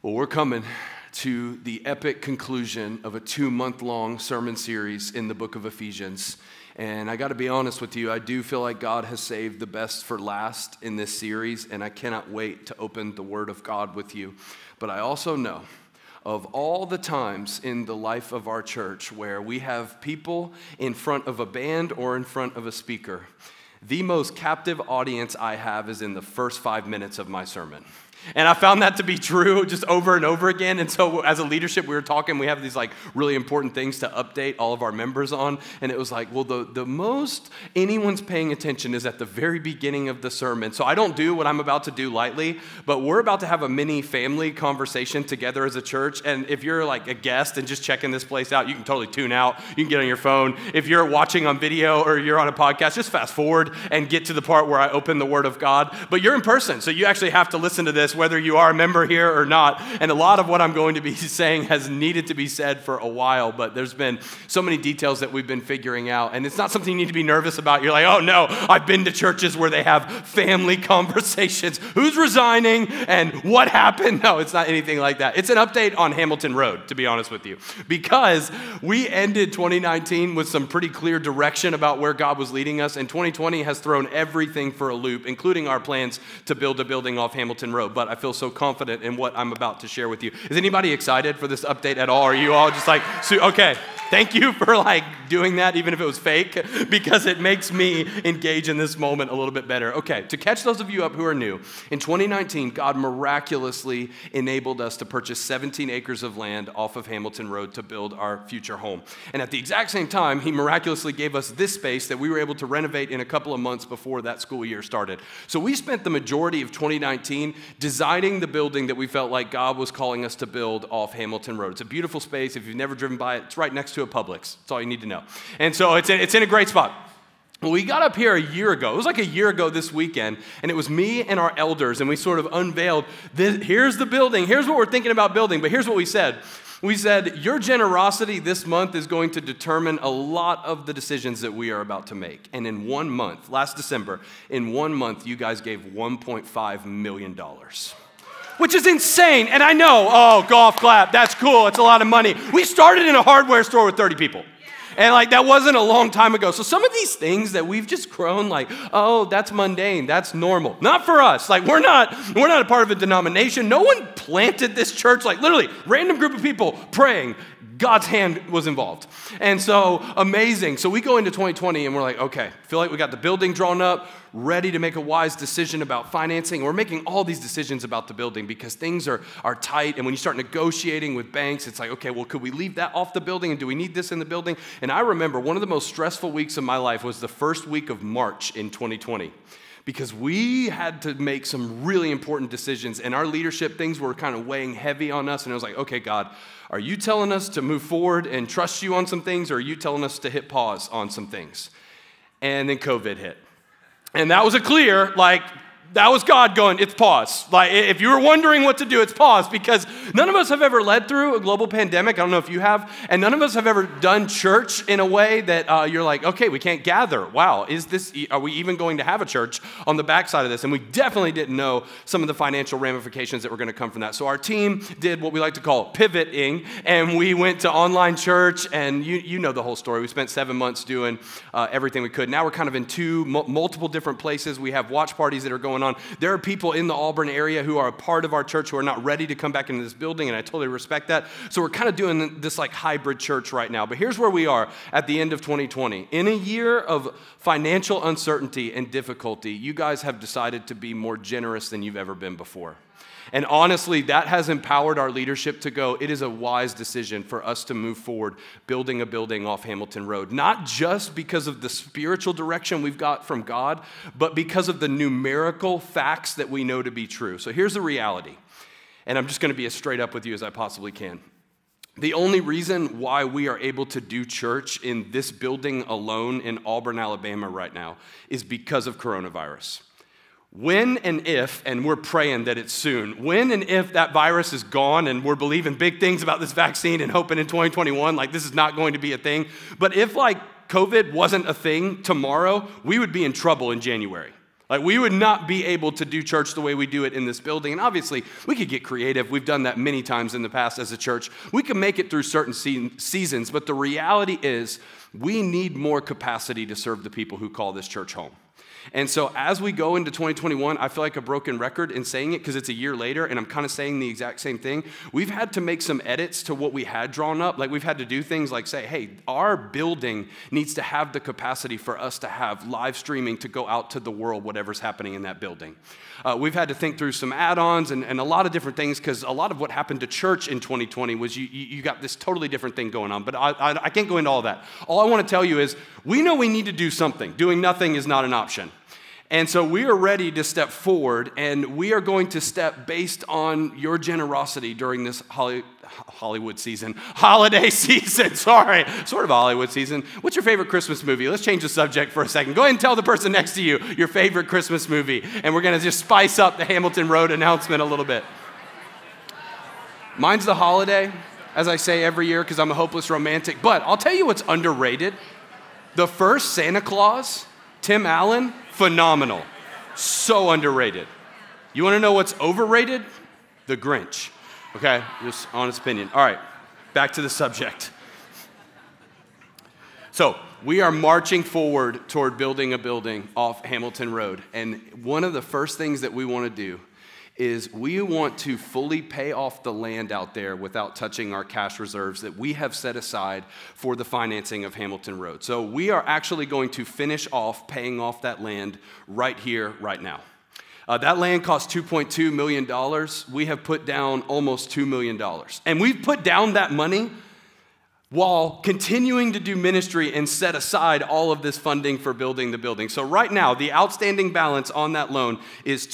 Well, we're coming to the epic conclusion of a 2-month-long sermon series in the book of Ephesians. And I got to be honest with you, I do feel like God has saved the best for last in this series, and I cannot wait to open the Word of God with you. But I also know of all the times in the life of our church where we have people in front of a band or in front of a speaker, the most captive audience I have is in the first 5 minutes of my sermon. And I found that to be true just over and over again. And so as a leadership, we were talking, we have these like really important things to update all of our members on. And it was like, well, the most anyone's paying attention is at the very beginning of the sermon. So I don't do what I'm about to do lightly, but we're about to have a mini family conversation together as a church. And if you're like a guest and just checking this place out, you can totally tune out. You can get on your phone. If you're watching on video or you're on a podcast, just fast forward and get to the part where I open the Word of God. But you're in person, so you actually have to listen to this whether you are a member here or not. And a lot of what I'm going to be saying has needed to be said for a while, but there's been so many details that we've been figuring out. And it's not something you need to be nervous about. You're like, oh no, I've been to churches where they have family conversations. Who's resigning and what happened? No, it's not anything like that. It's an update on Hamilton Road, to be honest with you, because we ended 2019 with some pretty clear direction about where God was leading us. And 2020 has thrown everything for a loop, including our plans to build a building off Hamilton Road. But I feel so confident in what I'm about to share with you. Is anybody excited for this update at all? Are you all just like, okay, thank you for like doing that, even if it was fake, because it makes me engage in this moment a little bit better. Okay, to catch those of you up who are new, in 2019, God miraculously enabled us to purchase 17 acres of land off of Hamilton Road to build our future home. And at the exact same time, he miraculously gave us this space that we were able to renovate in a couple of months before that school year started. So we spent the majority of 2019 designing the building that we felt like God was calling us to build off Hamilton Road. It's a beautiful space. If you've never driven by it, it's right next to a Publix. That's all you need to know. And so it's in a great spot. Well, we got up here a year ago. It was like a year ago this weekend, and it was me and our elders, and we sort of unveiled, here's the building. Here's what we're thinking about building, but here's what we said. We said, your generosity this month is going to determine a lot of the decisions that we are about to make. And in 1 month, last December, in 1 month, you guys gave $1.5 million. Which is insane. And I know, oh, golf clap, that's cool. It's a lot of money. We started in a hardware store with 30 people. And like that wasn't a long time ago. So some of these things that we've just grown like, oh, that's mundane, that's normal. Not for us. Like we're not a part of a denomination. No one planted this church, like literally random group of people praying. God's hand was involved. And so amazing. So we go into 2020 and we're like, okay, feel like we got the building drawn up, ready to make a wise decision about financing. We're making all these decisions about the building because things are tight. And when you start negotiating with banks, it's like, okay, well, could we leave that off the building? And do we need this in the building? And I remember one of the most stressful weeks of my life was the first week of March in 2020. Because we had to make some really important decisions. And our leadership, things were kind of weighing heavy on us. And I was like, okay, God, are you telling us to move forward and trust you on some things? Or are you telling us to hit pause on some things? And then COVID hit. And that was that was God going, it's pause. Like, if you were wondering what to do, it's pause, because none of us have ever led through a global pandemic. I don't know if you have. And none of us have ever done church in a way that you're like, okay, we can't gather. Wow, are we even going to have a church on the backside of this? And we definitely didn't know some of the financial ramifications that were going to come from that. So our team did what we like to call pivoting, and we went to online church, and you know the whole story. We spent 7 months doing everything we could. Now we're kind of in multiple different places. We have watch parties that are going on. There are people in the Auburn area who are a part of our church who are not ready to come back into this building, and I totally respect that. So we're kind of doing this like hybrid church right now. But here's where we are at the end of 2020. In a year of financial uncertainty and difficulty, you guys have decided to be more generous than you've ever been before. And honestly, that has empowered our leadership to go, it is a wise decision for us to move forward building a building off Hamilton Road. Not just because of the spiritual direction we've got from God, but because of the numerical facts that we know to be true. So here's the reality. And I'm just going to be as straight up with you as I possibly can. The only reason why we are able to do church in this building alone in Auburn, Alabama right now is because of coronavirus. When and if, and we're praying that it's soon, when and if that virus is gone, and we're believing big things about this vaccine and hoping in 2021, like this is not going to be a thing, but if like COVID wasn't a thing tomorrow, we would be in trouble in January. Like, we would not be able to do church the way we do it in this building. And obviously, we could get creative. We've done that many times in the past as a church. We can make it through certain seasons, but the reality is we need more capacity to serve the people who call this church home. And so as we go into 2021, I feel like a broken record in saying it because it's a year later and I'm kind of saying the exact same thing. We've had to make some edits to what we had drawn up. Like, we've had to do things like say, hey, our building needs to have the capacity for us to have live streaming to go out to the world, whatever's happening in that building. We've had to think through some add-ons and a lot of different things because a lot of what happened to church in 2020 was you got this totally different thing going on. But I can't go into all that. All I want to tell you is we know we need to do something. Doing nothing is not an option. And so we are ready to step forward, and we are going to step based on your generosity during this holiday season, sort of a Hollywood season. What's your favorite Christmas movie? Let's change the subject for a second. Go ahead and tell the person next to you your favorite Christmas movie, and we're going to just spice up the Hamilton Road announcement a little bit. Mine's The Holiday, as I say every year, because I'm a hopeless romantic. But I'll tell you what's underrated. The first Santa Claus, Tim Allen, phenomenal. So underrated. You want to know what's overrated? The Grinch. Okay, just honest opinion. All right, back to the subject. So we are marching forward toward building a building off Hamilton Road. And one of the first things that we want to do is we want to fully pay off the land out there without touching our cash reserves that we have set aside for the financing of Hamilton Road. So we are actually going to finish off paying off that land right here, right now. That land cost $2.2 million. We have put down almost $2 million. And we've put down that money while continuing to do ministry and set aside all of this funding for building the building. So right now, the outstanding balance on that loan is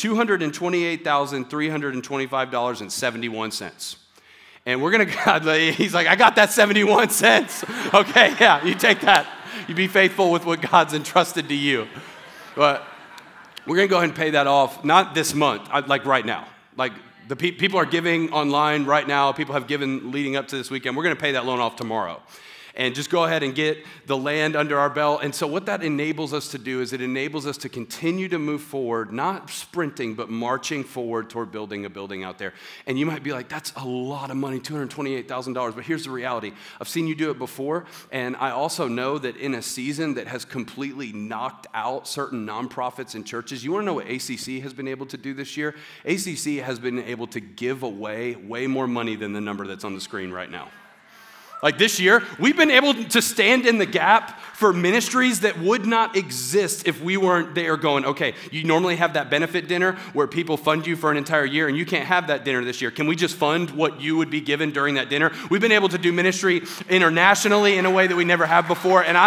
$228,325.71. And we're going to, he's like, I got that 71 cents. Okay, yeah, you take that. You be faithful with what God's entrusted to you. But we're going to go ahead and pay that off, not this month, like right now. Like, the people are giving online right now. People have given leading up to this weekend. We're going to pay that loan off tomorrow. And just go ahead and get the land under our belt. And so what that enables us to do is it enables us to continue to move forward, not sprinting, but marching forward toward building a building out there. And you might be like, that's a lot of money, $228,000. But here's the reality. I've seen you do it before. And I also know that in a season that has completely knocked out certain nonprofits and churches, you want to know what ACC has been able to do this year? ACC has been able to give away way more money than the number that's on the screen right now. Like this year, we've been able to stand in the gap for ministries that would not exist if we weren't there going, okay, you normally have that benefit dinner where people fund you for an entire year and you can't have that dinner this year. Can we just fund what you would be given during that dinner? We've been able to do ministry internationally in a way that we never have before. And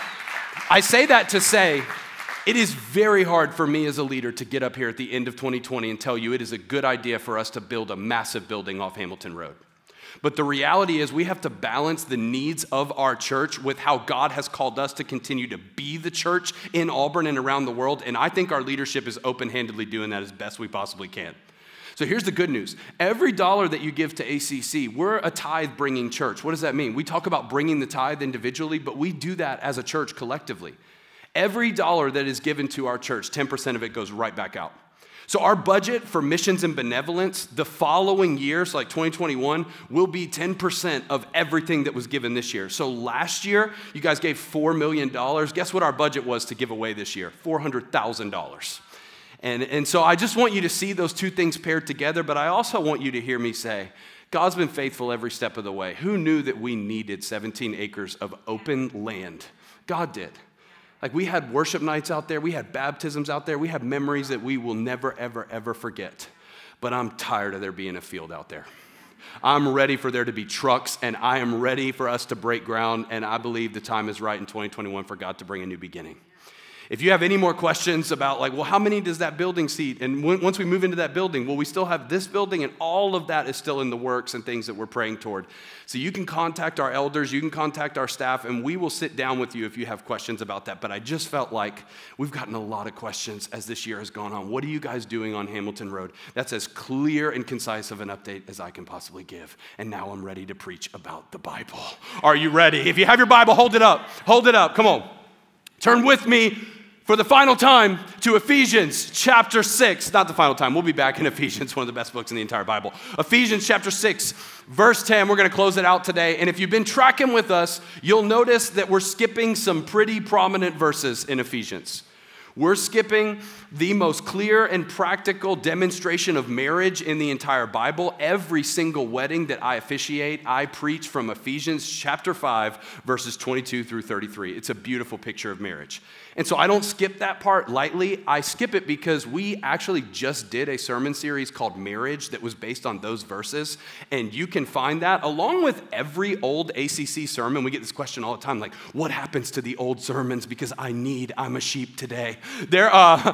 I say that to say, it is very hard for me as a leader to get up here at the end of 2020 and tell you it is a good idea for us to build a massive building off Hamilton Road. But the reality is we have to balance the needs of our church with how God has called us to continue to be the church in Auburn and around the world. And I think our leadership is open-handedly doing that as best we possibly can. So here's the good news. Every dollar that you give to ACC, we're a tithe-bringing church. What does that mean? We talk about bringing the tithe individually, but we do that as a church collectively. Every dollar that is given to our church, 10% of it goes right back out. So our budget for missions and benevolence the following year, so like 2021, will be 10% of everything that was given this year. So last year, you guys gave $4 million. Guess what our budget was to give away this year? $400,000. And so I just want you to see those two things paired together, but I also want you to hear me say, God's been faithful every step of the way. Who knew that we needed 17 acres of open land? God did. Like, we had worship nights out there. We had baptisms out there. We have memories that we will never, ever, ever forget. But I'm tired of there being a field out there. I'm ready for there to be trucks, and I am ready for us to break ground, and I believe the time is right in 2021 for God to bring a new beginning. If you have any more questions about how many does that building seat? And once we move into that building, will we still have this building? And all of that is still in the works and things that we're praying toward. So you can contact our elders, you can contact our staff, and we will sit down with you if you have questions about that. But I just felt like we've gotten a lot of questions as this year has gone on. What are you guys doing on Hamilton Road? That's as clear and concise of an update as I can possibly give. And now I'm ready to preach about the Bible. Are you ready? If you have your Bible, hold it up. Hold it up. Come on. Turn with me for the final time to Ephesians chapter 6. Not the final time. We'll be back in Ephesians, one of the best books in the entire Bible. Ephesians chapter 6, verse 10. We're going to close it out today. And if you've been tracking with us, you'll notice that we're skipping some pretty prominent verses in Ephesians. We're skipping the most clear and practical demonstration of marriage in the entire Bible. Every single wedding that I officiate, I preach from Ephesians chapter 5, verses 22 through 33. It's a beautiful picture of marriage. And so I don't skip that part lightly. I skip it because we actually just did a sermon series called Marriage that was based on those verses. And you can find that along with every old ACC sermon. We get this question all the time, like, what happens to the old sermons? Because I'm a sheep today. They're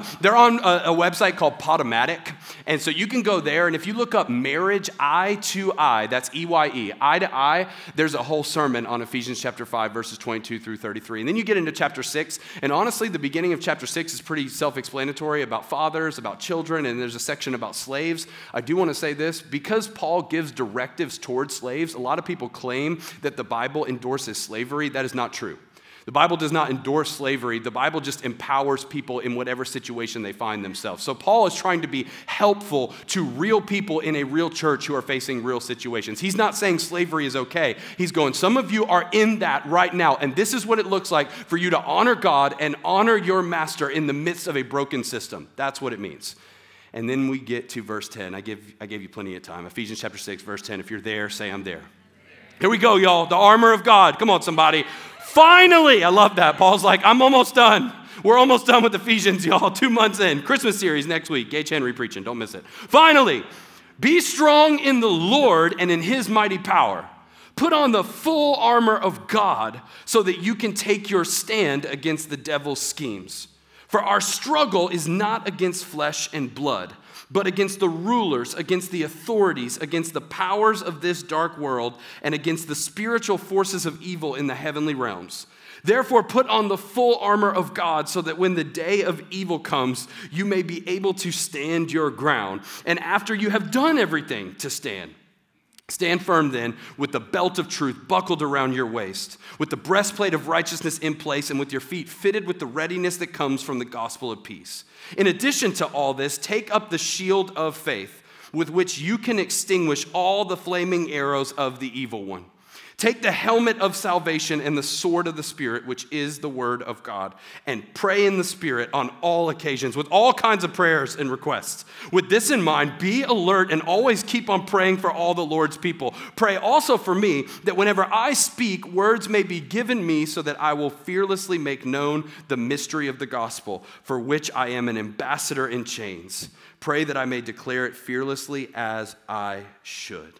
on a website called Podomatic. And so you can go there. And if you look up Marriage, Eye to Eye, that's EYE, eye to eye, there's a whole sermon on Ephesians chapter 5, verses 22 through 33. And then you get into chapter 6. And honestly, the beginning of chapter 6 is pretty self-explanatory about fathers, about children, and there's a section about slaves. I do want to say this, because Paul gives directives towards slaves, a lot of people claim that the Bible endorses slavery. That is not true. The Bible does not endorse slavery. The Bible just empowers people in whatever situation they find themselves. So Paul is trying to be helpful to real people in a real church who are facing real situations. He's not saying slavery is okay. He's going, some of you are in that right now, and this is what it looks like for you to honor God and honor your master in the midst of a broken system. That's what it means. And then we get to verse 10. I gave you plenty of time. Ephesians chapter 6, verse 10. If you're there, say I'm there. Here we go, y'all. The armor of God. Come on, somebody. Finally, I love that. Paul's like, I'm almost done. We're almost done with Ephesians, y'all. 2 months in. Christmas series next week. Gage Henry preaching. Don't miss it. Finally, be strong in the Lord and in his mighty power. Put on the full armor of God so that you can take your stand against the devil's schemes. For our struggle is not against flesh and blood, but against the rulers, against the authorities, against the powers of this dark world, and against the spiritual forces of evil in the heavenly realms. Therefore, put on the full armor of God so that when the day of evil comes, you may be able to stand your ground. And after you have done everything to stand, stand firm then with the belt of truth buckled around your waist, with the breastplate of righteousness in place, and with your feet fitted with the readiness that comes from the gospel of peace. In addition to all this, take up the shield of faith, with which you can extinguish all the flaming arrows of the evil one. Take the helmet of salvation and the sword of the Spirit, which is the word of God, and pray in the Spirit on all occasions with all kinds of prayers and requests. With this in mind, be alert and always keep on praying for all the Lord's people. Pray also for me that whenever I speak, words may be given me so that I will fearlessly make known the mystery of the gospel, for which I am an ambassador in chains. Pray that I may declare it fearlessly as I should.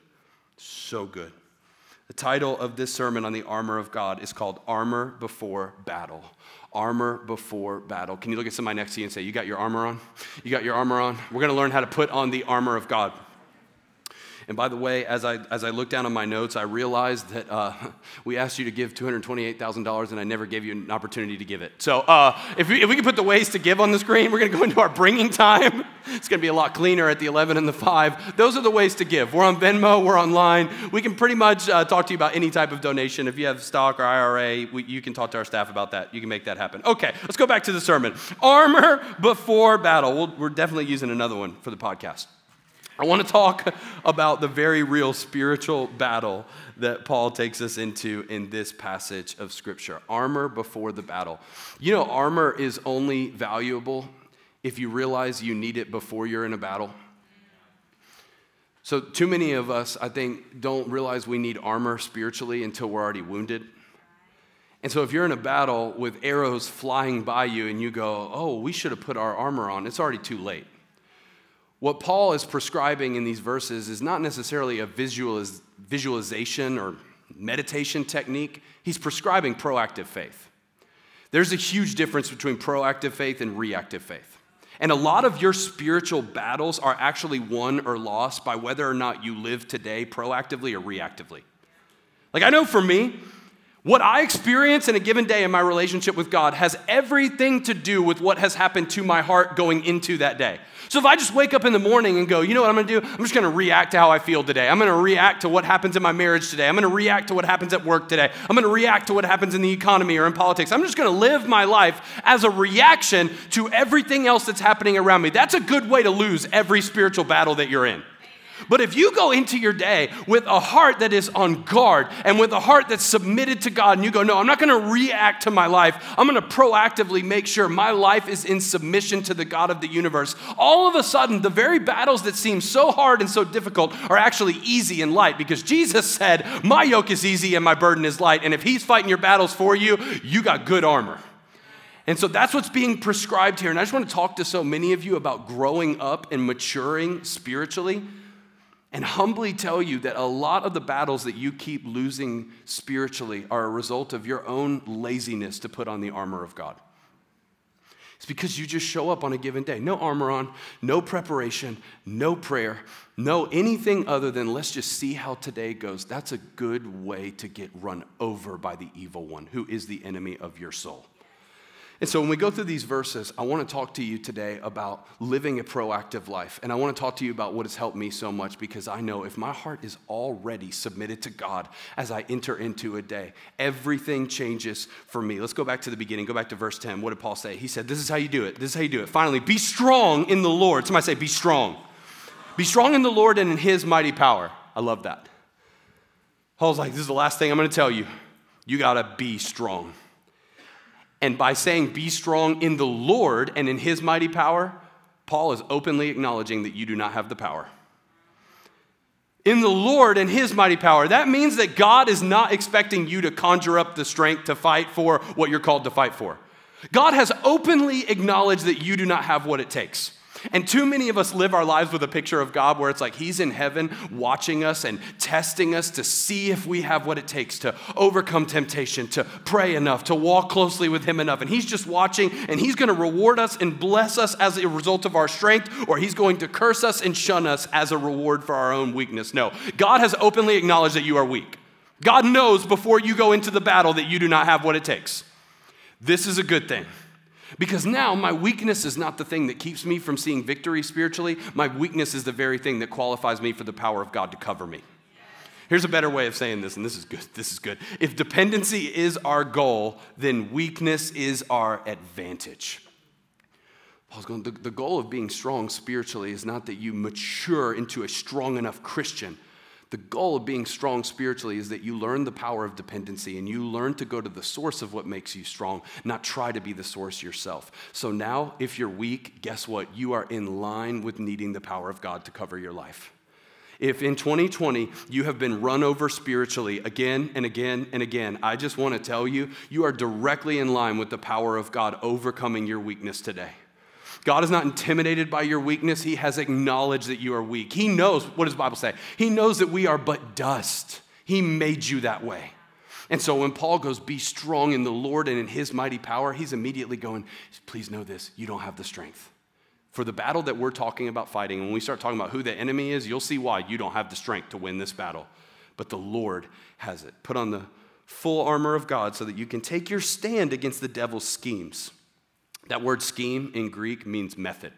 So good. The title of this sermon on the armor of God is called Armor Before Battle. Armor before battle. Can you look at somebody next to you and say, you got your armor on? You got your armor on? We're going to learn how to put on the armor of God. And by the way, as I looked down on my notes, I realized that we asked you to give $228,000, and I never gave you an opportunity to give it. So if we can put the ways to give on the screen, we're going to go into our bringing time. It's going to be a lot cleaner at the 11 and the 5. Those are the ways to give. We're on Venmo. We're online. We can pretty much talk to you about any type of donation. If you have stock or IRA, you can talk to our staff about that. You can make that happen. Okay, let's go back to the sermon. Armor before battle. We're definitely using another one for the podcast. I want to talk about the very real spiritual battle that Paul takes us into in this passage of Scripture. Armor before the battle. You know, armor is only valuable if you realize you need it before you're in a battle. So too many of us, I think, don't realize we need armor spiritually until we're already wounded. And so if you're in a battle with arrows flying by you and you go, oh, we should have put our armor on, it's already too late. What Paul is prescribing in these verses is not necessarily a visualization or meditation technique. He's prescribing proactive faith. There's a huge difference between proactive faith and reactive faith. And a lot of your spiritual battles are actually won or lost by whether or not you live today proactively or reactively. Like I know for me, What I experience in a given day in my relationship with God has everything to do with what has happened to my heart going into that day. So if I just wake up in the morning and go, you know what I'm going to do? I'm just going to react to how I feel today. I'm going to react to what happens in my marriage today. I'm going to react to what happens at work today. I'm going to react to what happens in the economy or in politics. I'm just going to live my life as a reaction to everything else that's happening around me. That's a good way to lose every spiritual battle that you're in. But if you go into your day with a heart that is on guard and with a heart that's submitted to God, and you go, no, I'm not going to react to my life. I'm going to proactively make sure my life is in submission to the God of the universe. All of a sudden, the very battles that seem so hard and so difficult are actually easy and light, because Jesus said, my yoke is easy and my burden is light. And if he's fighting your battles for you, you got good armor. And so that's what's being prescribed here. And I just want to talk to so many of you about growing up and maturing spiritually, and humbly tell you that a lot of the battles that you keep losing spiritually are a result of your own laziness to put on the armor of God. It's because you just show up on a given day. No armor on, no preparation, no prayer, no anything other than let's just see how today goes. That's a good way to get run over by the evil one, who is the enemy of your soul. And so when we go through these verses, I want to talk to you today about living a proactive life. And I want to talk to you about what has helped me so much, because I know if my heart is already submitted to God as I enter into a day, everything changes for me. Let's go back to the beginning. Go back to verse 10. What did Paul say? He said, this is how you do it. This is how you do it. Finally, be strong in the Lord. Somebody say, be strong. Be strong in the Lord and in his mighty power. I love that. Paul's like, this is the last thing I'm going to tell you. You got to be strong. And by saying be strong in the Lord and in his mighty power, Paul is openly acknowledging that you do not have the power. In the Lord and his mighty power, that means that God is not expecting you to conjure up the strength to fight for what you're called to fight for. God has openly acknowledged that you do not have what it takes. And too many of us live our lives with a picture of God where it's like he's in heaven watching us and testing us to see if we have what it takes to overcome temptation, to pray enough, to walk closely with him enough. And he's just watching, and he's going to reward us and bless us as a result of our strength, or he's going to curse us and shun us as a reward for our own weakness. No, God has openly acknowledged that you are weak. God knows before you go into the battle that you do not have what it takes. This is a good thing. Because now my weakness is not the thing that keeps me from seeing victory spiritually. My weakness is the very thing that qualifies me for the power of God to cover me. Here's a better way of saying this, and this is good. This is good. If dependency is our goal, then weakness is our advantage. Paul's going, the goal of being strong spiritually is not that you mature into a strong enough Christian. The goal of being strong spiritually is that you learn the power of dependency and you learn to go to the source of what makes you strong, not try to be the source yourself. So now, if you're weak, guess what? You are in line with needing the power of God to cover your life. If in 2020 you have been run over spiritually again and again and again, I just want to tell you, you are directly in line with the power of God overcoming your weakness today. God is not intimidated by your weakness. He has acknowledged that you are weak. He knows, what does the Bible say? He knows that we are but dust. He made you that way. And so when Paul goes, be strong in the Lord and in his mighty power, he's immediately going, please know this, you don't have the strength. For the battle that we're talking about fighting, when we start talking about who the enemy is, you'll see why you don't have the strength to win this battle. But the Lord has it. Put on the full armor of God so that you can take your stand against the devil's schemes. That word scheme in Greek means method.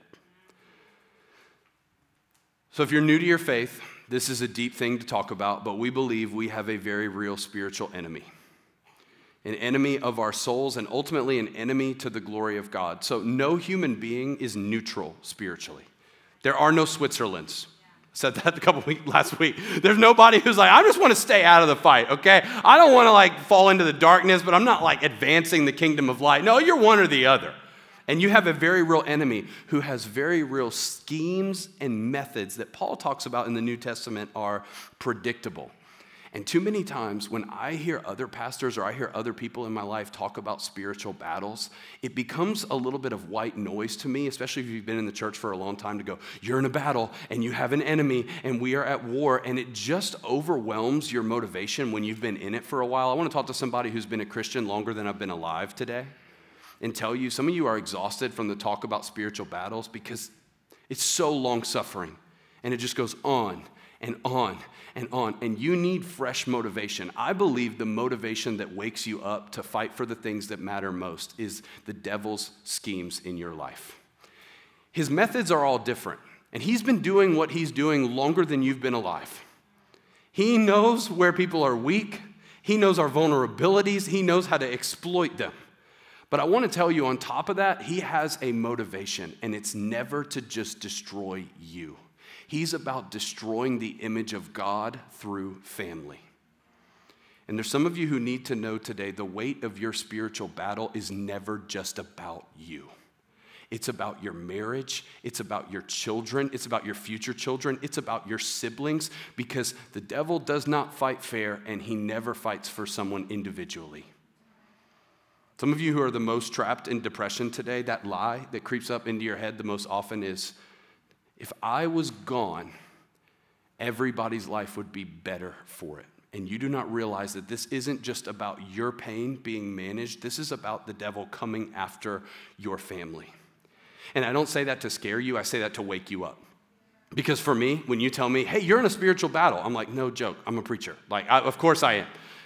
So if you're new to your faith, this is a deep thing to talk about, but we believe we have a very real spiritual enemy. An enemy of our souls and ultimately an enemy to the glory of God. So no human being is neutral spiritually. There are no Switzerlands. I said that last week. There's nobody who's like, I just want to stay out of the fight, okay? I don't want to fall into the darkness, but I'm not advancing the kingdom of light. No, you're one or the other. And you have a very real enemy who has very real schemes and methods that Paul talks about in the New Testament are predictable. And too many times when I hear other pastors or I hear other people in my life talk about spiritual battles, it becomes a little bit of white noise to me, especially if you've been in the church for a long time, to go, you're in a battle and you have an enemy and we are at war, and it just overwhelms your motivation when you've been in it for a while. I want to talk to somebody who's been a Christian longer than I've been alive today and tell you, some of you are exhausted from the talk about spiritual battles because it's so long-suffering and it just goes on and on and on. And you need fresh motivation. I believe the motivation that wakes you up to fight for the things that matter most is the devil's schemes in your life. His methods are all different. And he's been doing what he's doing longer than you've been alive. He knows where people are weak. He knows our vulnerabilities. He knows how to exploit them. But I want to tell you, on top of that, he has a motivation, and it's never to just destroy you. He's about destroying the image of God through family. And there's some of you who need to know today the weight of your spiritual battle is never just about you. It's about your marriage. It's about your children. It's about your future children. It's about your siblings, because the devil does not fight fair, and he never fights for someone individually. Some of you who are the most trapped in depression today, that lie that creeps up into your head the most often is, if I was gone, everybody's life would be better for it. And you do not realize that this isn't just about your pain being managed. This is about the devil coming after your family. And I don't say that to scare you. I say that to wake you up. Because for me, when you tell me, hey, you're in a spiritual battle, I'm like, no joke, I'm a preacher. Of course I am.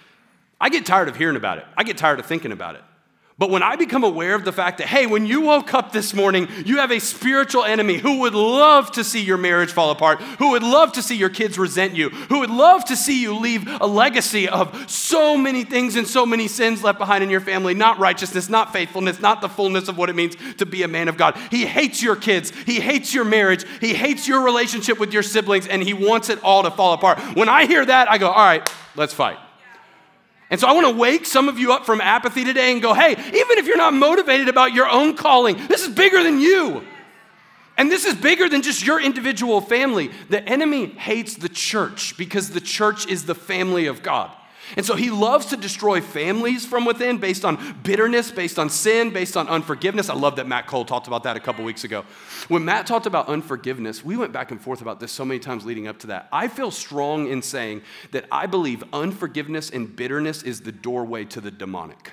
I get tired of hearing about it. I get tired of thinking about it. But when I become aware of the fact that, hey, when you woke up this morning, you have a spiritual enemy who would love to see your marriage fall apart, who would love to see your kids resent you, who would love to see you leave a legacy of so many things and so many sins left behind in your family, not righteousness, not faithfulness, not the fullness of what it means to be a man of God. He hates your kids. He hates your marriage. He hates your relationship with your siblings, and he wants it all to fall apart. When I hear that, I go, all right, let's fight. And so I want to wake some of you up from apathy today and go, hey, even if you're not motivated about your own calling, this is bigger than you. And this is bigger than just your individual family. The enemy hates the church because the church is the family of God. And so he loves to destroy families from within based on bitterness, based on sin, based on unforgiveness. I love that Matt Cole talked about that a couple weeks ago. When Matt talked about unforgiveness, we went back and forth about this so many times leading up to that. I feel strong in saying that I believe unforgiveness and bitterness is the doorway to the demonic.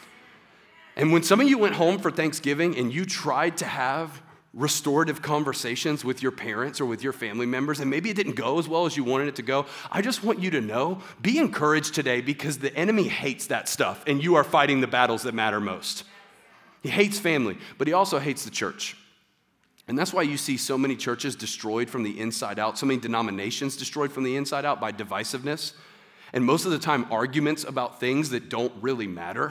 And when some of you went home for Thanksgiving and you tried to have restorative conversations with your parents or with your family members, and maybe it didn't go as well as you wanted it to go, I just want you to know, be encouraged today, because the enemy hates that stuff, and you are fighting the battles that matter most. He hates family, but he also hates the church. And that's why you see so many churches destroyed from the inside out, so many denominations destroyed from the inside out by divisiveness, and most of the time arguments about things that don't really matter.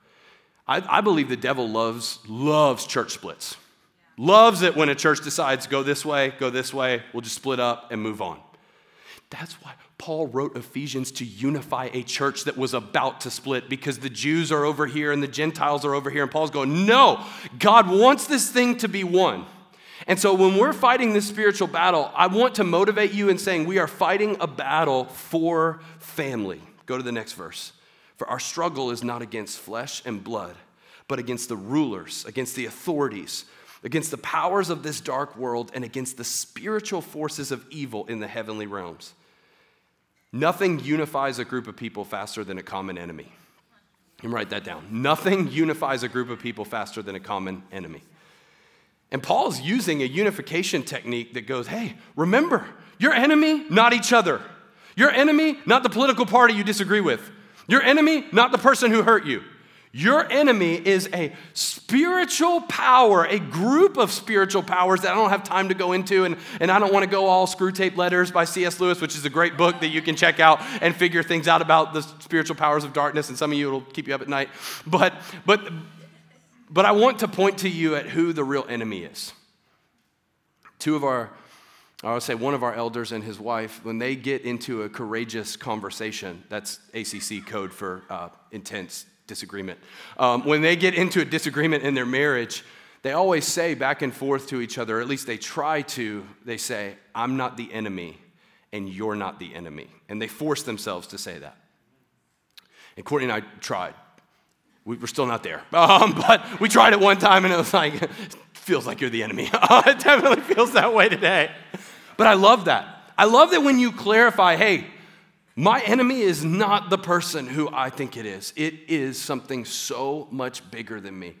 I believe the devil loves church splits. Loves it when a church decides, go this way, we'll just split up and move on. That's why Paul wrote Ephesians, to unify a church that was about to split, because the Jews are over here and the Gentiles are over here, and Paul's going, no, God wants this thing to be one. And so when we're fighting this spiritual battle, I want to motivate you in saying we are fighting a battle for family. Go to the next verse. For our struggle is not against flesh and blood, but against the rulers, against the authorities, against the powers of this dark world, and against the spiritual forces of evil in the heavenly realms. Nothing unifies a group of people faster than a common enemy. You can write that down. Nothing unifies a group of people faster than a common enemy. And Paul's using a unification technique that goes, hey, remember, your enemy, not each other. Your enemy, not the political party you disagree with. Your enemy, not the person who hurt you. Your enemy is a spiritual power, a group of spiritual powers that I don't have time to go into, and I don't want to go all Screw Tape Letters by C.S. Lewis, which is a great book that you can check out and figure things out about the spiritual powers of darkness, and some of you it'll keep you up at night. But I want to point to you at who the real enemy is. One of our elders and his wife, when they get into a courageous conversation, that's ACC code for intense disagreement. When they get into a disagreement in their marriage, they always say back and forth to each other, or at least they try to, they say, I'm not the enemy and you're not the enemy. And they force themselves to say that. And Courtney and I tried. We're still not there. But we tried it one time and it was like, it feels like you're the enemy. It definitely feels that way today. But I love that. I love that when you clarify, hey, my enemy is not the person who I think it is. It is something so much bigger than me.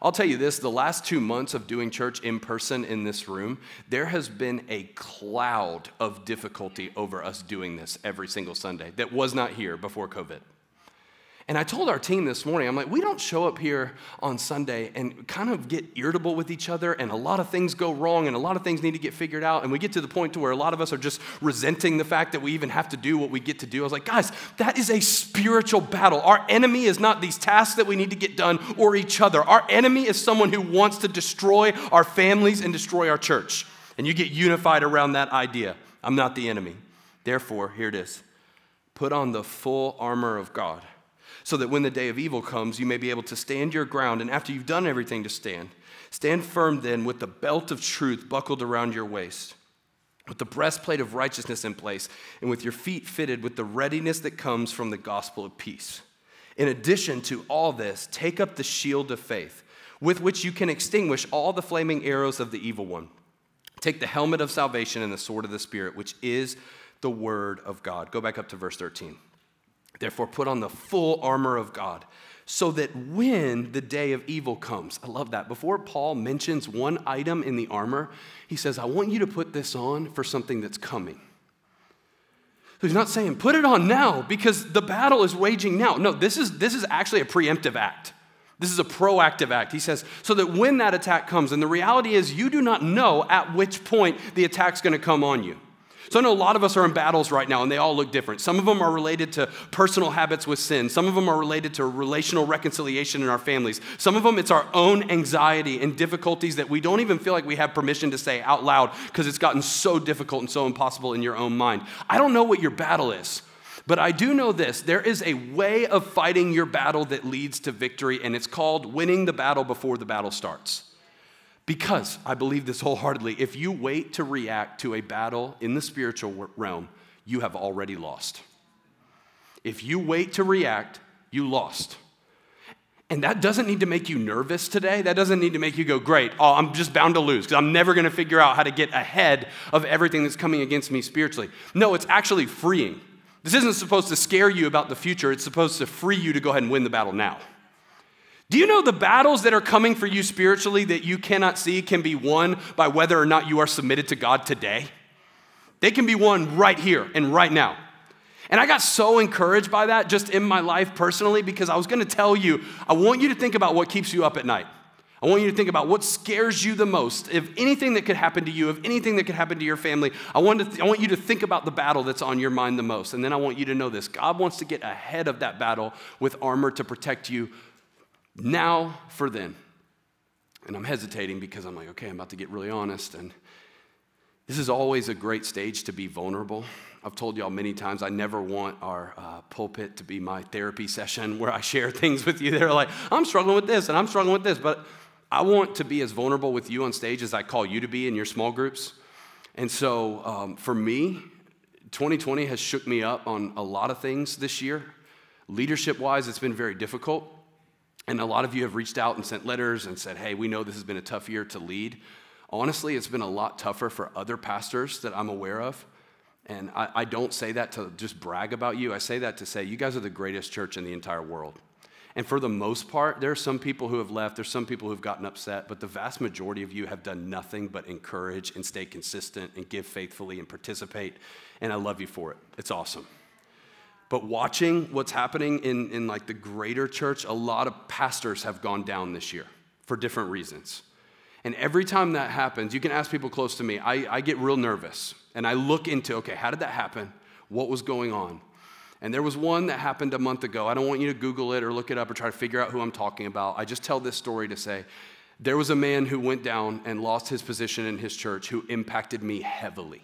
I'll tell you this, the last 2 months of doing church in person in this room, there has been a cloud of difficulty over us doing this every single Sunday that was not here before COVID. And I told our team this morning, I'm like, we don't show up here on Sunday and kind of get irritable with each other, and a lot of things go wrong, and a lot of things need to get figured out, and we get to the point to where a lot of us are just resenting the fact that we even have to do what we get to do. I was like, guys, that is a spiritual battle. Our enemy is not these tasks that we need to get done or each other. Our enemy is someone who wants to destroy our families and destroy our church. And you get unified around that idea. I'm not the enemy. Therefore, here it is. Put on the full armor of God, so that when the day of evil comes, you may be able to stand your ground. And after you've done everything to stand firm then with the belt of truth buckled around your waist, with the breastplate of righteousness in place, and with your feet fitted with the readiness that comes from the gospel of peace. In addition to all this, take up the shield of faith, with which you can extinguish all the flaming arrows of the evil one. Take the helmet of salvation and the sword of the Spirit, which is the word of God. Go back up to verse 13. Therefore, put on the full armor of God, so that when the day of evil comes, I love that. Before Paul mentions one item in the armor, he says, I want you to put this on for something that's coming. So he's not saying, put it on now because the battle is waging now. No, this is actually a preemptive act. This is a proactive act. He says, so that when that attack comes, and the reality is you do not know at which point the attack's going to come on you. So I know a lot of us are in battles right now, and they all look different. Some of them are related to personal habits with sin. Some of them are related to relational reconciliation in our families. Some of them, it's our own anxiety and difficulties that we don't even feel like we have permission to say out loud because it's gotten so difficult and so impossible in your own mind. I don't know what your battle is, but I do know this. There is a way of fighting your battle that leads to victory, and it's called winning the battle before the battle starts. Because I believe this wholeheartedly, if you wait to react to a battle in the spiritual realm, you have already lost. If you wait to react, you lost. And that doesn't need to make you nervous today. That doesn't need to make you go, great, I'm just bound to lose because I'm never going to figure out how to get ahead of everything that's coming against me spiritually. No, it's actually freeing. This isn't supposed to scare you about the future. It's supposed to free you to go ahead and win the battle now. Do you know the battles that are coming for you spiritually that you cannot see can be won by whether or not you are submitted to God today? They can be won right here and right now. And I got so encouraged by that just in my life personally because I was going to tell you, I want you to think about what keeps you up at night. I want you to think about what scares you the most. If anything that could happen to you, if anything that could happen to your family, I want you to think about the battle that's on your mind the most. And then I want you to know this. God wants to get ahead of that battle with armor to protect you now for then. And I'm hesitating because I'm like, okay, I'm about to get really honest. And this is always a great stage to be vulnerable. I've told y'all many times I never want our pulpit to be my therapy session where I share things with you that are like, I'm struggling with this and I'm struggling with this. But I want to be as vulnerable with you on stage as I call you to be in your small groups. And so for me, 2020 has shook me up on a lot of things this year. Leadership-wise, it's been very difficult. And a lot of you have reached out and sent letters and said, hey, we know this has been a tough year to lead. Honestly, it's been a lot tougher for other pastors that I'm aware of. And I don't say that to just brag about you. I say that to say you guys are the greatest church in the entire world. And for the most part, there are some people who have left. There's some people who have gotten upset. But the vast majority of you have done nothing but encourage and stay consistent and give faithfully and participate. And I love you for it. It's awesome. But watching what's happening in like the greater church, a lot of pastors have gone down this year for different reasons. And every time that happens, you can ask people close to me, I get real nervous. And I look into, okay, how did that happen? What was going on? And there was one that happened a month ago. I don't want you to Google it or look it up or try to figure out who I'm talking about. I just tell this story to say, there was a man who went down and lost his position in his church who impacted me heavily.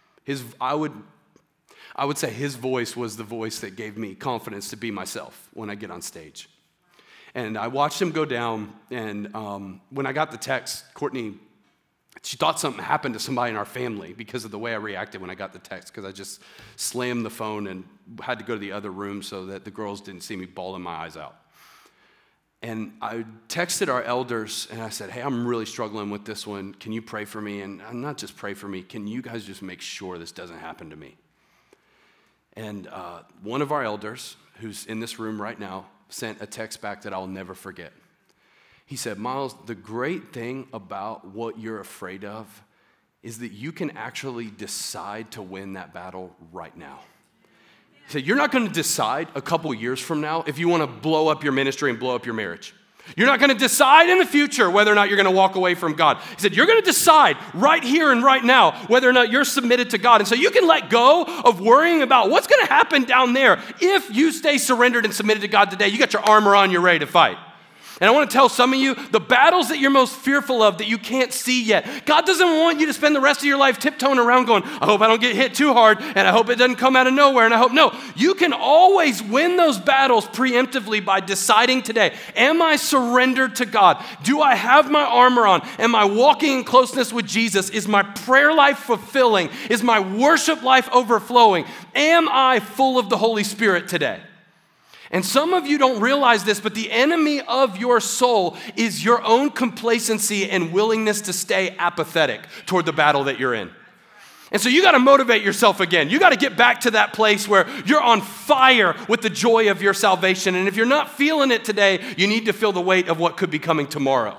I would say his voice was the voice that gave me confidence to be myself when I get on stage. And I watched him go down, and when I got the text, Courtney, she thought something happened to somebody in our family because of the way I reacted when I got the text, because I just slammed the phone and had to go to the other room so that the girls didn't see me bawling my eyes out. And I texted our elders, and I said, hey, I'm really struggling with this one. Can you pray for me? And not just pray for me. Can you guys just make sure this doesn't happen to me? And one of our elders, who's in this room right now, sent a text back that I'll never forget. He said, Miles, the great thing about what you're afraid of is that you can actually decide to win that battle right now. He said, you're not going to decide a couple years from now if you want to blow up your ministry and blow up your marriage. You're not going to decide in the future whether or not you're going to walk away from God. He said, you're going to decide right here and right now whether or not you're submitted to God. And so you can let go of worrying about what's going to happen down there. If you stay surrendered and submitted to God today, you got your armor on, you're ready to fight. And I want to tell some of you, the battles that you're most fearful of that you can't see yet, God doesn't want you to spend the rest of your life tiptoeing around going, I hope I don't get hit too hard, and I hope it doesn't come out of nowhere, and I hope, no. You can always win those battles preemptively by deciding today, am I surrendered to God? Do I have my armor on? Am I walking in closeness with Jesus? Is my prayer life fulfilling? Is my worship life overflowing? Am I full of the Holy Spirit today? And some of you don't realize this, but the enemy of your soul is your own complacency and willingness to stay apathetic toward the battle that you're in. And so you got to motivate yourself again. You got to get back to that place where you're on fire with the joy of your salvation. And if you're not feeling it today, you need to feel the weight of what could be coming tomorrow.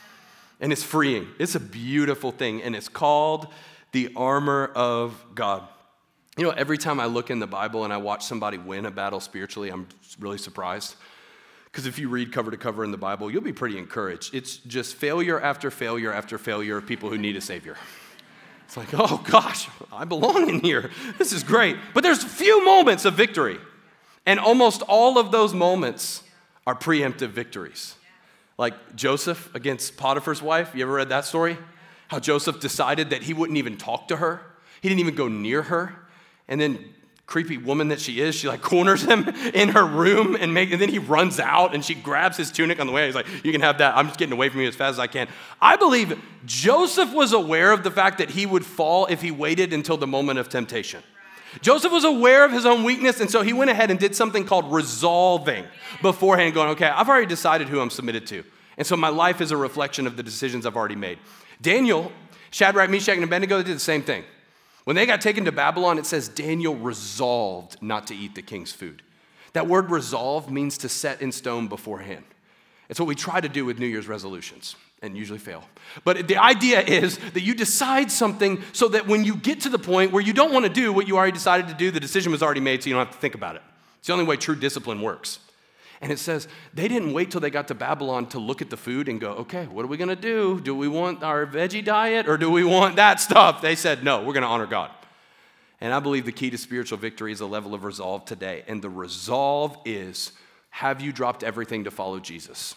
And it's freeing. It's a beautiful thing. And it's called the armor of God. You know, every time I look in the Bible and I watch somebody win a battle spiritually, I'm really surprised. Because if you read cover to cover in the Bible, you'll be pretty encouraged. It's just failure after failure after failure of people who need a Savior. It's like, oh gosh, I belong in here. This is great. But there's few moments of victory. And almost all of those moments are preemptive victories. Like Joseph against Potiphar's wife. You ever read that story? How Joseph decided that he wouldn't even talk to her. He didn't even go near her. And then, creepy woman that she is, she like corners him in her room and then he runs out and she grabs his tunic on the way. He's like, you can have that. I'm just getting away from you as fast as I can. I believe Joseph was aware of the fact that he would fall if he waited until the moment of temptation. Joseph was aware of his own weakness, and so he went ahead and did something called resolving beforehand, going, okay, I've already decided who I'm submitted to. And so my life is a reflection of the decisions I've already made. Daniel, Shadrach, Meshach, and Abednego did the same thing. When they got taken to Babylon, it says Daniel resolved not to eat the king's food. That word resolve means to set in stone beforehand. It's what we try to do with New Year's resolutions and usually fail. But the idea is that you decide something so that when you get to the point where you don't want to do what you already decided to do, the decision was already made so you don't have to think about it. It's the only way true discipline works. And it says they didn't wait till they got to Babylon to look at the food and go, okay, what are we going to do? Do we want our veggie diet or do we want that stuff? They said, no, we're going to honor God. And I believe the key to spiritual victory is a level of resolve today. And the resolve is, have you dropped everything to follow Jesus?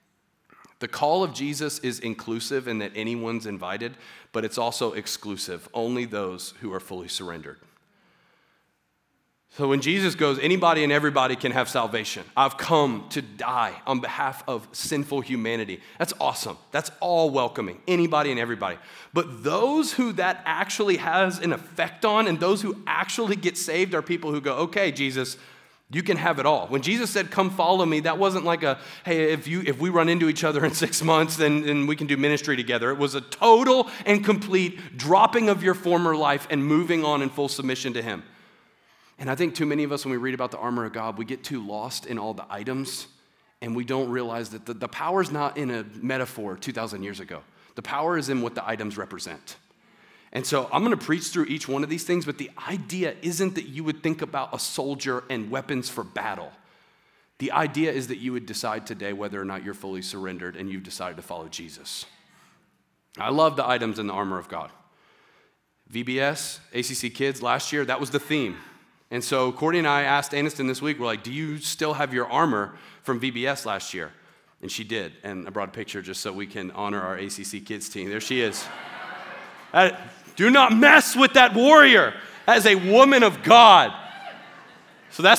The call of Jesus is inclusive in that anyone's invited, but it's also exclusive. Only those who are fully surrendered. So when Jesus goes, anybody and everybody can have salvation. I've come to die on behalf of sinful humanity. That's awesome. That's all welcoming, anybody and everybody. But those who that actually has an effect on and those who actually get saved are people who go, okay, Jesus, you can have it all. When Jesus said, come follow me, that wasn't like a, hey, if we run into each other in 6 months, then we can do ministry together. It was a total and complete dropping of your former life and moving on in full submission to him. And I think too many of us, when we read about the armor of God, we get too lost in all the items, and we don't realize that the power is not in a metaphor 2,000 years ago. The power is in what the items represent. And so I'm going to preach through each one of these things, but the idea isn't that you would think about a soldier and weapons for battle. The idea is that you would decide today whether or not you're fully surrendered and you've decided to follow Jesus. I love the items in the armor of God. VBS, ACC Kids, last year, that was the theme. And so Courtney and I asked Aniston this week, we're like, do you still have your armor from VBS last year? And she did. And I brought a picture just so we can honor our ACC Kids team. There she is. Do not mess with that warrior. That is a woman of God. So that's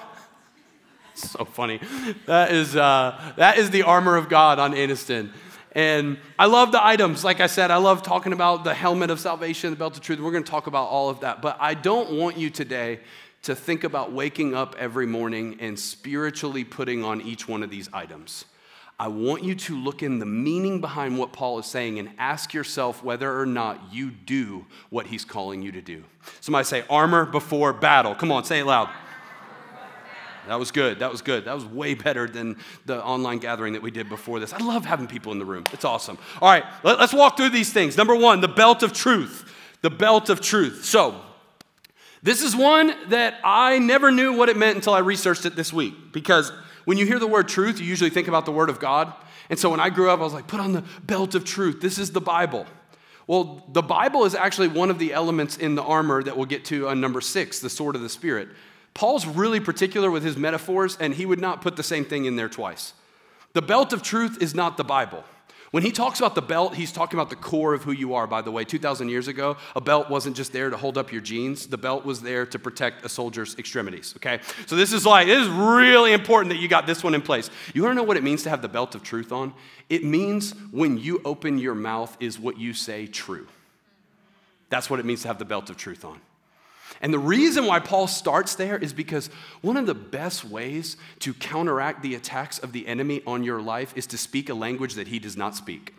so funny. That is the armor of God on Aniston. And I love the items. Like I said, I love talking about the helmet of salvation, the belt of truth. We're going to talk about all of that. But I don't want you today to think about waking up every morning and spiritually putting on each one of these items. I want you to look in the meaning behind what Paul is saying and ask yourself whether or not you do what he's calling you to do. Somebody say armor before battle. Come on, say it loud. That was good. That was good. That was way better than the online gathering that we did before this. I love having people in the room. It's awesome. All right, let's walk through these things. Number one, the belt of truth. The belt of truth. So, this is one that I never knew what it meant until I researched it this week. Because when you hear the word truth, you usually think about the Word of God. And so when I grew up, I was like, put on the belt of truth. This is the Bible. Well, the Bible is actually one of the elements in the armor that we'll get to on number 6, the sword of the Spirit. Paul's really particular with his metaphors, and he would not put the same thing in there twice. The belt of truth is not the Bible. When he talks about the belt, he's talking about the core of who you are, by the way. 2,000 years ago, a belt wasn't just there to hold up your jeans. The belt was there to protect a soldier's extremities, okay? So this is really important that you got this one in place. You want to know what it means to have the belt of truth on? It means when you open your mouth is what you say true. That's what it means to have the belt of truth on. And the reason why Paul starts there is because one of the best ways to counteract the attacks of the enemy on your life is to speak a language that he does not speak.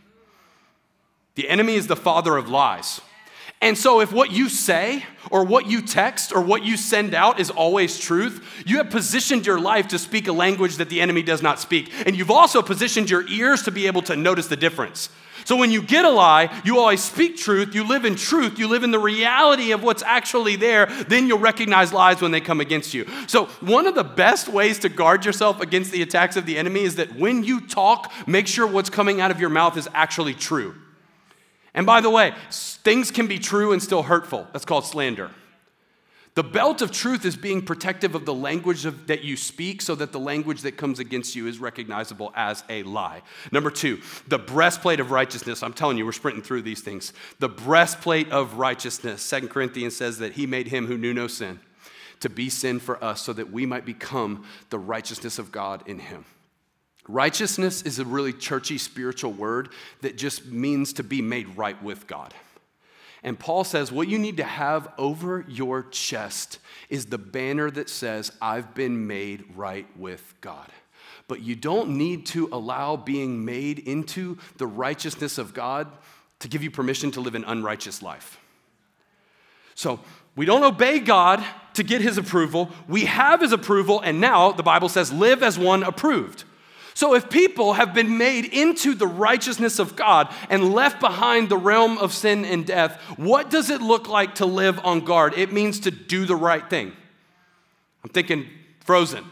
The enemy is the father of lies. And so if what you say or what you text or what you send out is always truth, you have positioned your life to speak a language that the enemy does not speak. And you've also positioned your ears to be able to notice the difference. So when you get a lie, you always speak truth, you live in truth, you live in the reality of what's actually there, then you'll recognize lies when they come against you. So one of the best ways to guard yourself against the attacks of the enemy is that when you talk, make sure what's coming out of your mouth is actually true. And by the way, things can be true and still hurtful. That's called slander. The belt of truth is being protective of the language that you speak so that the language that comes against you is recognizable as a lie. Number 2, the breastplate of righteousness. I'm telling you, we're sprinting through these things. The breastplate of righteousness. 2 Corinthians says that he made him who knew no sin to be sin for us so that we might become the righteousness of God in him. Righteousness is a really churchy spiritual word that just means to be made right with God. And Paul says what you need to have over your chest is the banner that says, I've been made right with God. But you don't need to allow being made into the righteousness of God to give you permission to live an unrighteous life. So we don't obey God to get his approval. We have his approval, and now the Bible says, live as one approved. So if people have been made into the righteousness of God and left behind the realm of sin and death, what does it look like to live on guard? It means to do the right thing. I'm thinking Frozen.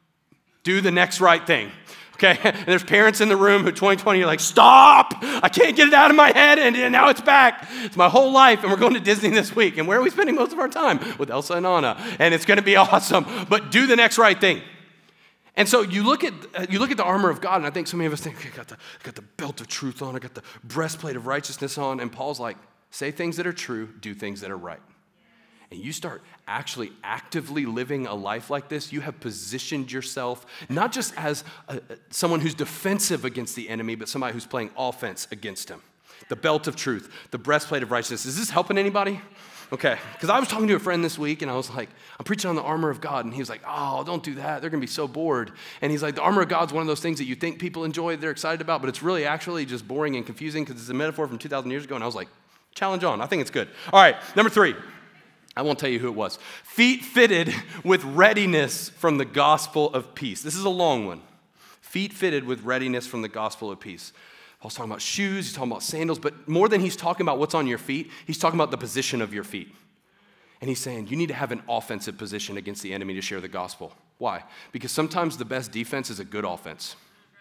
Do the next right thing. Okay, and there's parents in the room who 2020 are like, stop! I can't get it out of my head, and now it's back. It's my whole life, and we're going to Disney this week. And where are we spending most of our time? With Elsa and Anna. And it's going to be awesome. But do the next right thing. And so you look at the armor of God, and I think so many of us think, okay, I got the belt of truth on, I got the breastplate of righteousness on, and Paul's like, say things that are true, do things that are right. And you start actually actively living a life like this, you have positioned yourself not just as someone who's defensive against the enemy, but somebody who's playing offense against him. The belt of truth, the breastplate of righteousness. Is this helping anybody? Okay, because I was talking to a friend this week, and I was like, I'm preaching on the armor of God, and he was like, oh, don't do that. They're going to be so bored. And he's like, the armor of God's one of those things that you think people enjoy, they're excited about, but it's really actually just boring and confusing because it's a metaphor from 2,000 years ago. And I was like, challenge on. I think it's good. All right, number 3. I won't tell you who it was. Feet fitted with readiness from the gospel of peace. This is a long one. Feet fitted with readiness from the gospel of peace. Paul's talking about shoes, he's talking about sandals, but more than he's talking about what's on your feet, he's talking about the position of your feet. And he's saying you need to have an offensive position against the enemy to share the gospel. Why? Because sometimes the best defense is a good offense.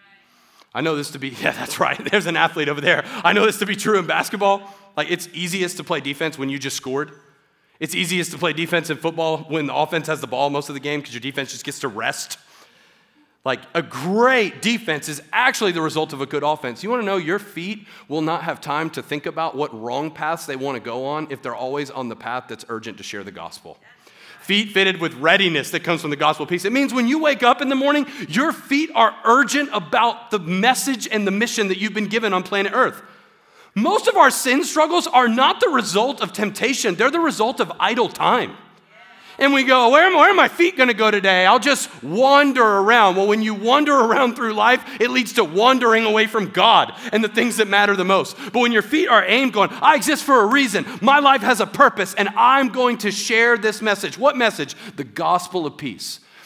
I know this to be, yeah, that's right. There's an athlete over there. I know this to be true in basketball. Like, it's easiest to play defense when you just scored. It's easiest to play defense in football when the offense has the ball most of the game because your defense just gets to rest. Like, a great defense is actually the result of a good offense. You want to know your feet will not have time to think about what wrong paths they want to go on if they're always on the path that's urgent to share the gospel. Feet fitted with readiness that comes from the gospel of peace. It means when you wake up in the morning, your feet are urgent about the message and the mission that you've been given on planet Earth. Most of our sin struggles are not the result of temptation. They're the result of idle time. And we go, where are my feet going to go today? I'll just wander around. Well, when you wander around through life, it leads to wandering away from God and the things that matter the most. But when your feet are aimed going, I exist for a reason. My life has a purpose, and I'm going to share this message. What message? The gospel of peace.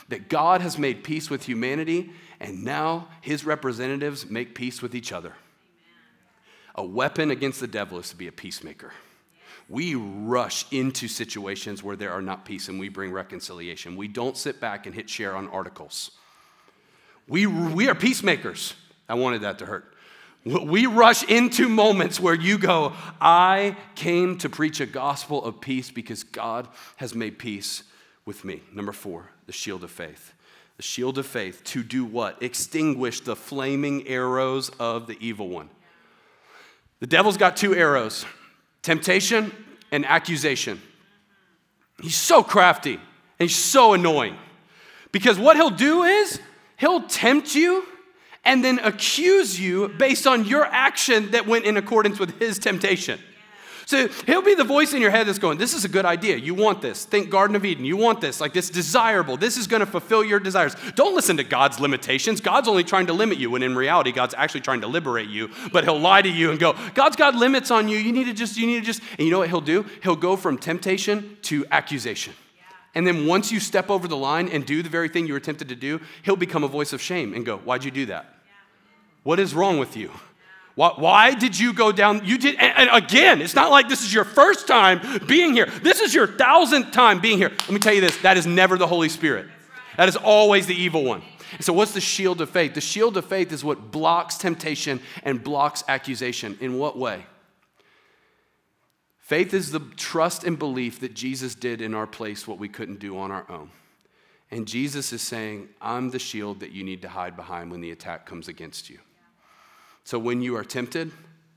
that God has made peace with humanity, and now his representatives make peace with each other. A weapon against the devil is to be a peacemaker. We rush into situations where there are not peace, and we bring reconciliation. We don't sit back and hit share on articles. We are peacemakers. I wanted that to hurt. We rush into moments where you go, I came to preach a gospel of peace because God has made peace with me. Number 4, the shield of faith. The shield of faith to do what? Extinguish the flaming arrows of the evil one. The devil's got 2 arrows, temptation and accusation. He's so crafty and he's so annoying because what he'll do is he'll tempt you and then accuse you based on your action that went in accordance with his temptation. So he'll be the voice in your head that's going, this is a good idea. You want this. Think Garden of Eden. You want this. Like this desirable. This is going to fulfill your desires. Don't listen to God's limitations. God's only trying to limit you when in reality, God's actually trying to liberate you. But he'll lie to you and go, God's got limits on you. You need to just. And you know what he'll do? He'll go from temptation to accusation. And then once you step over the line and do the very thing you were tempted to do, he'll become a voice of shame and go, why'd you do that? What is wrong with you? Why did you go down? You did, and again, it's not like this is your first time being here. This is your 1,000th time being here. Let me tell you this, that is never the Holy Spirit. That is always the evil one. So what's the shield of faith? The shield of faith is what blocks temptation and blocks accusation. In what way? Faith is the trust and belief that Jesus did in our place what we couldn't do on our own. And Jesus is saying, I'm the shield that you need to hide behind when the attack comes against you. So when you are tempted,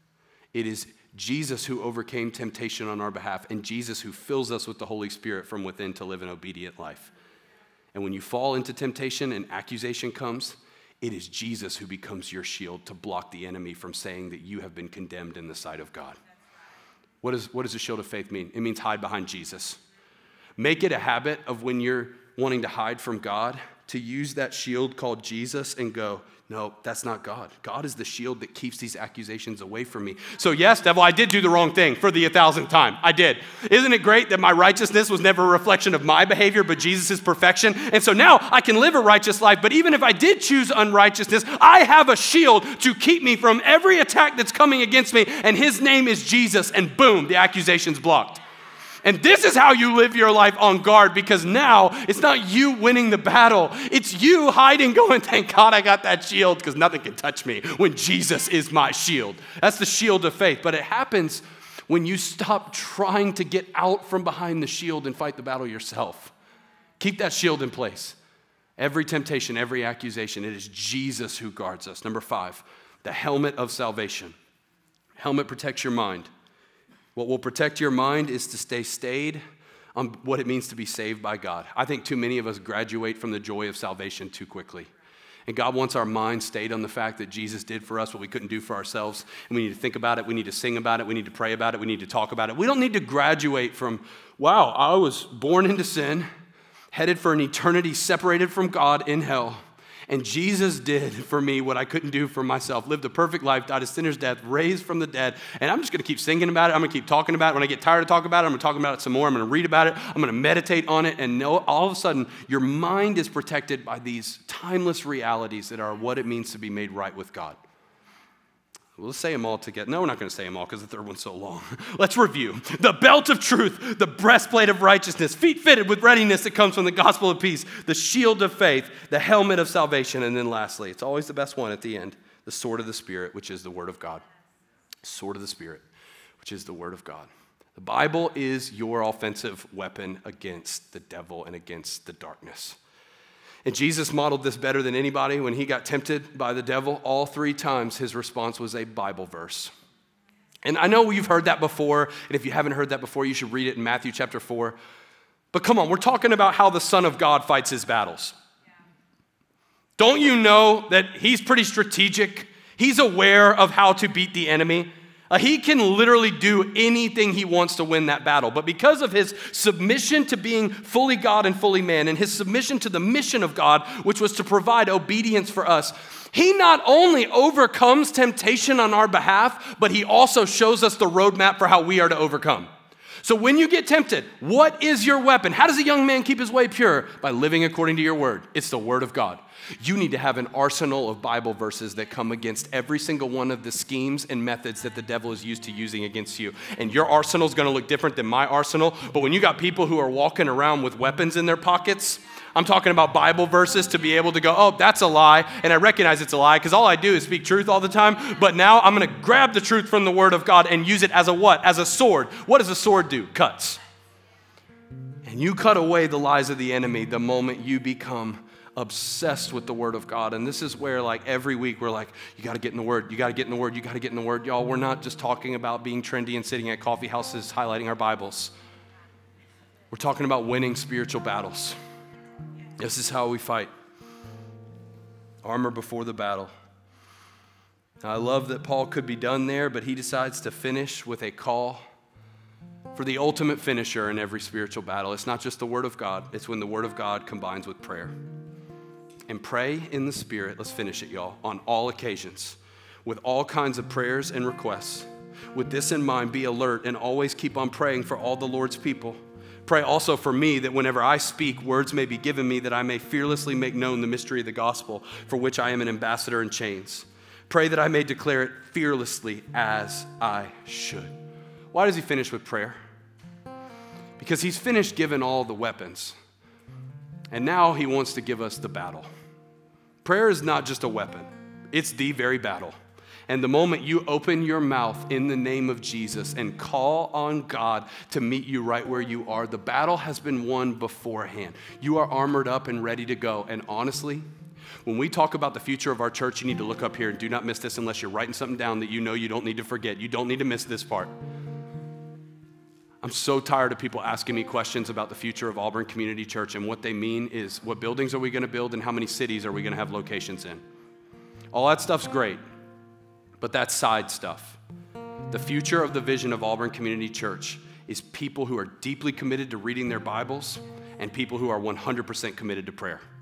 it is Jesus who overcame temptation on our behalf and Jesus who fills us with the Holy Spirit from within to live an obedient life. And when you fall into temptation and accusation comes, it is Jesus who becomes your shield to block the enemy from saying that you have been condemned in the sight of God. What does the shield of faith mean? It means hide behind Jesus. Make it a habit of when you're wanting to hide from God to use that shield called Jesus and go, no, that's not God. God is the shield that keeps these accusations away from me. So yes, devil, I did do the wrong thing for the 1,000th time. I did. Isn't it great that my righteousness was never a reflection of my behavior, but Jesus' perfection? And so now I can live a righteous life, but even if I did choose unrighteousness, I have a shield to keep me from every attack that's coming against me, and his name is Jesus, and boom, the accusation's blocked. And this is how you live your life on guard, because now it's not you winning the battle. It's you hiding going, thank God I got that shield because nothing can touch me when Jesus is my shield. That's the shield of faith. But it happens when you stop trying to get out from behind the shield and fight the battle yourself. Keep that shield in place. Every temptation, every accusation, it is Jesus who guards us. Number 5, the helmet of salvation. Helmet protects your mind. What will protect your mind is to stay stayed on what it means to be saved by God. I think too many of us graduate from the joy of salvation too quickly. And God wants our mind stayed on the fact that Jesus did for us what we couldn't do for ourselves. And we need to think about it. We need to sing about it. We need to pray about it. We need to talk about it. We don't need to graduate from, wow, I was born into sin, headed for an eternity separated from God in hell. And Jesus did for me what I couldn't do for myself, lived a perfect life, died a sinner's death, raised from the dead. And I'm just going to keep singing about it. I'm going to keep talking about it. When I get tired of talking about it, I'm going to talk about it some more. I'm going to read about it. I'm going to meditate on it. And know, all of a sudden, your mind is protected by these timeless realities that are what it means to be made right with God. Well, let's say them all together. No, we're not going to say them all because the third one's so long. Let's review. The belt of truth, the breastplate of righteousness, feet fitted with readiness that comes from the gospel of peace, the shield of faith, the helmet of salvation, and then lastly, it's always the best one at the end, the sword of the Spirit, which is the word of God. Sword of the Spirit, which is the word of God. The Bible is your offensive weapon against the devil and against the darkness. And Jesus modeled this better than anybody. When he got tempted by the devil, all 3 times his response was a Bible verse. And I know you've heard that before, and if you haven't heard that before, you should read it in Matthew chapter 4. But come on, we're talking about how the Son of God fights his battles. Don't you know that he's pretty strategic? He's aware of how to beat the enemy. He can literally do anything he wants to win that battle. But because of his submission to being fully God and fully man, and his submission to the mission of God, which was to provide obedience for us, he not only overcomes temptation on our behalf, but he also shows us the roadmap for how we are to overcome. So when you get tempted, what is your weapon? How does a young man keep his way pure? By living according to your word. It's the word of God. You need to have an arsenal of Bible verses that come against every single one of the schemes and methods that the devil is used to using against you. And your arsenal is going to look different than my arsenal. But when you got people who are walking around with weapons in their pockets, I'm talking about Bible verses to be able to go, oh, that's a lie. And I recognize it's a lie because all I do is speak truth all the time. But now I'm going to grab the truth from the word of God and use it as a what? As a sword. What does a sword do? Cuts. And you cut away the lies of the enemy the moment you become obsessed with the word of God. And this is where like every week we're like, you got to get in the word. You got to get in the word. You got to get in the word. Y'all, we're not just talking about being trendy and sitting at coffee houses highlighting our Bibles. We're talking about winning spiritual battles. This is how we fight. Armor before the battle. Now, I love that Paul could be done there, but he decides to finish with a call for the ultimate finisher in every spiritual battle. It's not just the word of God. It's when the word of God combines with prayer. And pray in the Spirit, let's finish it, y'all, on all occasions, with all kinds of prayers and requests. With this in mind, be alert and always keep on praying for all the Lord's people. Pray also for me that whenever I speak, words may be given me that I may fearlessly make known the mystery of the gospel, for which I am an ambassador in chains. Pray that I may declare it fearlessly as I should. Why does he finish with prayer? Because he's finished giving all the weapons. And now he wants to give us the battle. Prayer is not just a weapon. It's the very battle. And the moment you open your mouth in the name of Jesus and call on God to meet you right where you are, the battle has been won beforehand. You are armored up and ready to go. And honestly, when we talk about the future of our church, you need to look up here and do not miss this unless you're writing something down that you know you don't need to forget. You don't need to miss this part. I'm so tired of people asking me questions about the future of Auburn Community Church, and what they mean is what buildings are we going to build and how many cities are we going to have locations in. All that stuff's great. But that's side stuff. The future of the vision of Auburn Community Church is people who are deeply committed to reading their Bibles and people who are 100% committed to prayer.